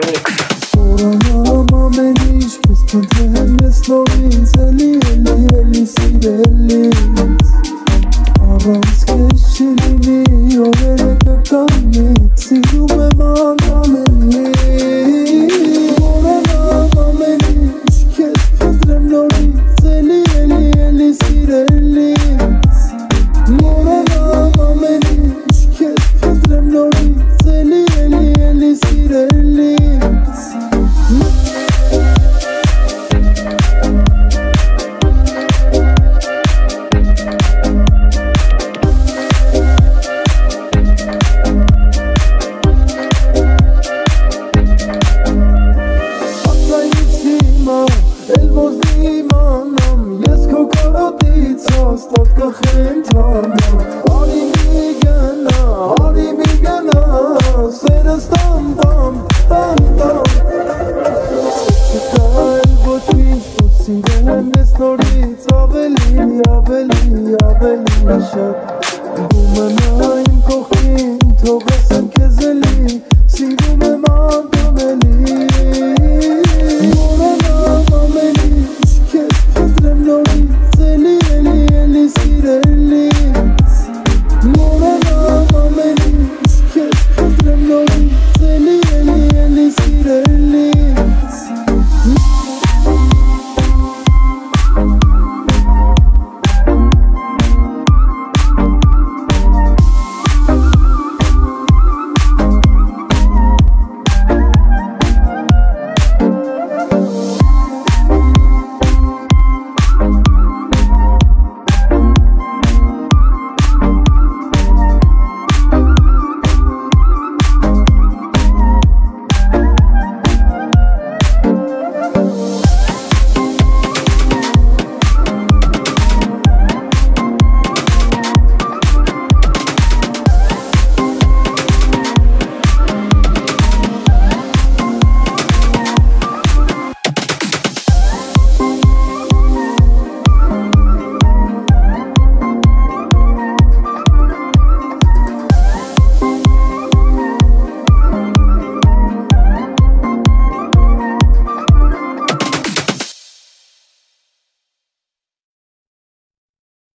Oranam ամենիշ Կես պնդրեմ ես նորից Էլի սիրելից Առանց կես չլինի Օրերը կկանից Սիրում եմ անամենից Oranam ամենիշ Կես պնդրեմ նորից Էլի սիրելից Oranam ամենիշ Կես պնդրեմ նորից Էլի սիրելից Ես քո կարոտից հաստատ կխեմ թարնամ Արի մի գնա Սերս տամ Չկա էլ ոչ ինչ Որ սիրեմ ես նորից Ավելի շատ Գումնա